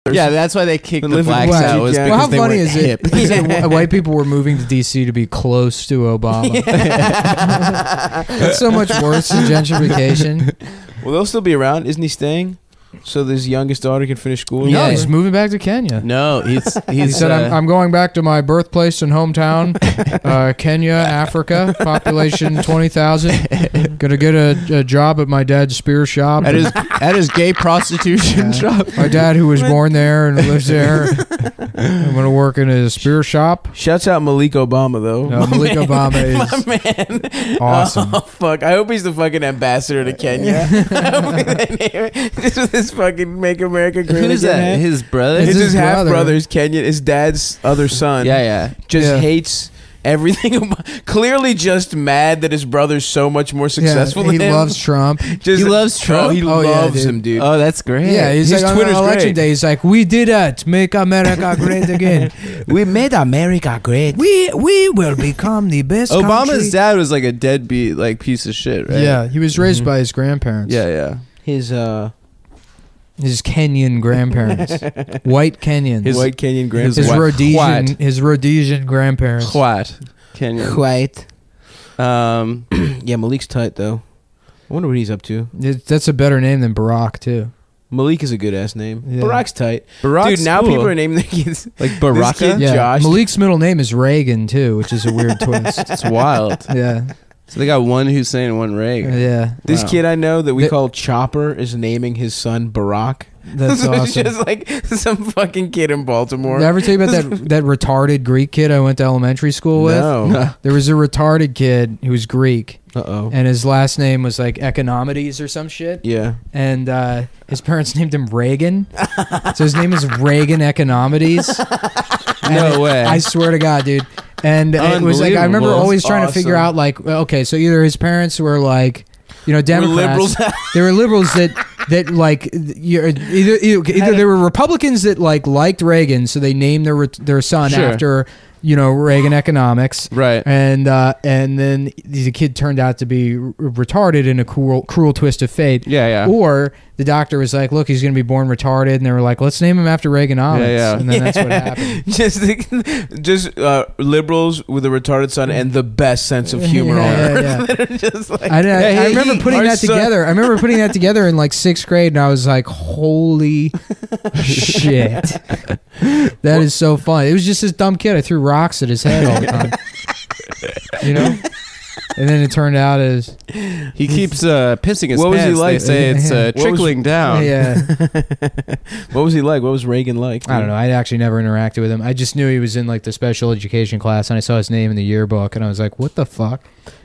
Yeah, that's why they kicked the live in blacks Black out. Was Jack. because Well, how they funny weren't is it? hip. He said white people were moving to DC to be close to Obama. That's so much worse than gentrification. Well, they'll still be around. Isn't he staying? So his youngest daughter can finish school. No, he's moving back to Kenya. No, He he's said, I'm going back to my birthplace and hometown, Kenya, Africa, population 20,000. Gonna get a job at my dad's spear shop. at his gay prostitution shop. My dad, who was born there and lives there, I'm gonna work in his spear shop. Shouts out Malik Obama though. No, Malik Obama is Man, awesome. Oh fuck! I hope he's the fucking ambassador to Kenya. I hope they name it. This is this fucking Make America Great Who's Again. that? His brother? It's It's his his half brother. brother's Kenyan. His dad's other son. Yeah. Just Yeah. hates everything. Clearly, just mad that his brother's so much more successful he than him. loves Trump. Just, He loves Trump? Oh, he Oh, yeah, loves dude. him, dude. Oh, that's great. Yeah, he's His like Twitter's on election great. day. He's like, "We did it, make America great again. We made America great. We will become the best." Obama's country." dad was like a deadbeat, like piece of shit, right? Yeah, he was raised by his grandparents. Yeah. His his Kenyan grandparents, white Kenyans. His- white Kenyan his his grandparents. white- Rhodesian grandparents. What? Kenya. White. Um, Yeah, Malik's tight though. I wonder what he's up to. That's a better name than Barack too. Malik is a good ass name. Yeah. Barack's tight. Barack's Dude, now cool. people are naming their kids like This Baraka. kid- Yeah, Josh. Malik's middle name is Reagan too, which is a weird twist. It's wild. Yeah, So they got one Hussein and one Reagan. yeah, This Wow. kid I know that we Th- call Chopper is naming his son Barack. that's So awesome. It's just like some fucking kid in Baltimore. Did I ever tell you about that retarded Greek kid I went to elementary school with? No. There was a retarded kid who was Greek, Uh-oh. and his last name was like Economides or some shit. Yeah. And his parents named him Reagan, so his name is Reagan Economides. And No way. I swear to God, dude. And it was like I remember Unbelievable. always trying to figure Awesome. out like, okay, so either his parents were like, you know, Democrats. liberals. They were liberals that like either they were Republicans that like liked Reagan, so they named their son Sure. after, you know, Reagan economics. Right. And then the kid turned out to be retarded in a cruel twist of fate. Yeah. Or the doctor was like, "Look, he's going to be born retarded," and they were like, "Let's name him after Reaganomics." Yeah. And then that's what happened. just liberals with a retarded son and the best sense of humor on earth. Yeah. They're just like, I remember putting our that son- together. I remember putting that together in like 6th grade, and I was like, "Holy shit, that is so fun!" It was just this dumb kid. I threw rocks at his head all the time, you know. And then it turned out as He keeps pissing his What was he pants. like? They say it's What was- trickling down. yeah. What was he like? What was Reagan like? I don't know. I actually never interacted with him. I just knew he was in like the special education class, and I saw his name in the yearbook, and I was like, "What the fuck?"